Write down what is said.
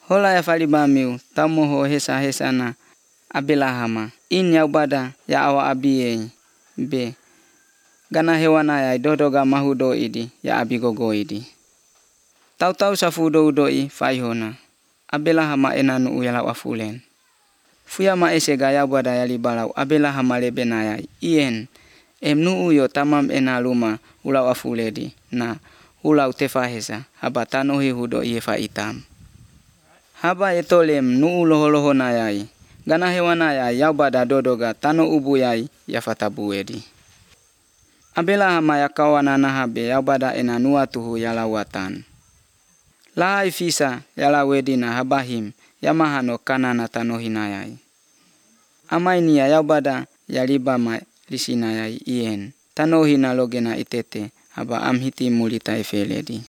Hola ya falibamiu tamoho hesa na Abrahama. In yaubada ya awa abiyei be. Gana hewana ya dodoga mahudo idi ya abigogo idi. Tau safudo udoi faihona. Abrahama enanu uyala wafulen. Fuyama esega yaubada ya libalau Abrahama lebenaya ien. Emnu uyo tamam enaluma ula wafuledi na ula utefahesa haba tanohi hudo yefa itam. Haba etolem nu uloholoho nayai. Gana hewana ya yaubada dodoga tano ubu yai yafatabuedi. Abrahama ya kawana nahabe yaubada enanua tuhu yala watan. Lahai fisa yala wedina habahim yamahano kanana tanohi nayai. Amaini ya yaubada yalibama lisinayai ien. Tanohi na logena itete haba amhiti mulita efeledi.